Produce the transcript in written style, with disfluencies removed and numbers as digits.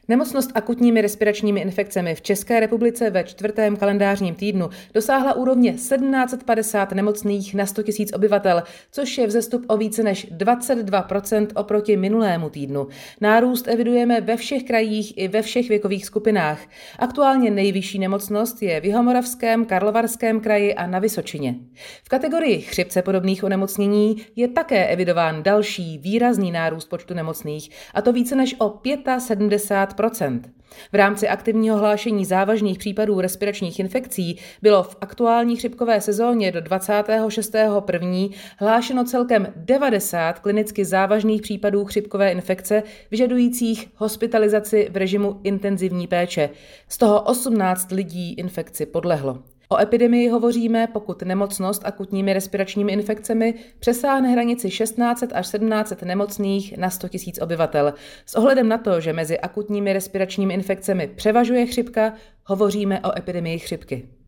Nemocnost akutními respiračními infekcemi v České republice ve 4. kalendářním týdnu dosáhla úrovně 1750 nemocných na 100 000 obyvatel, což je vzestup o více než 22% oproti minulému týdnu. Nárůst evidujeme ve všech krajích i ve všech věkových skupinách. Aktuálně nejvyšší nemocnost je v Jihomoravském, Karlovarském kraji a na Vysočině. V kategorii chřipce podobných onemocnění je také evidován další výrazný nárůst počtu nemocných, a to více než o 75%. V rámci aktivního hlášení závažných případů respiračních infekcí bylo v aktuální chřipkové sezóně do 26.1. hlášeno celkem 90 klinicky závažných případů chřipkové infekce vyžadujících hospitalizaci v režimu intenzivní péče. Z toho 18 lidí infekci podlehlo. O epidemii hovoříme, pokud nemocnost akutními respiračními infekcemi přesáhne hranici 1600 až 1700 nemocných na 100 000 obyvatel. S ohledem na to, že mezi akutními respiračními infekcemi převažuje chřipka, hovoříme o epidemii chřipky.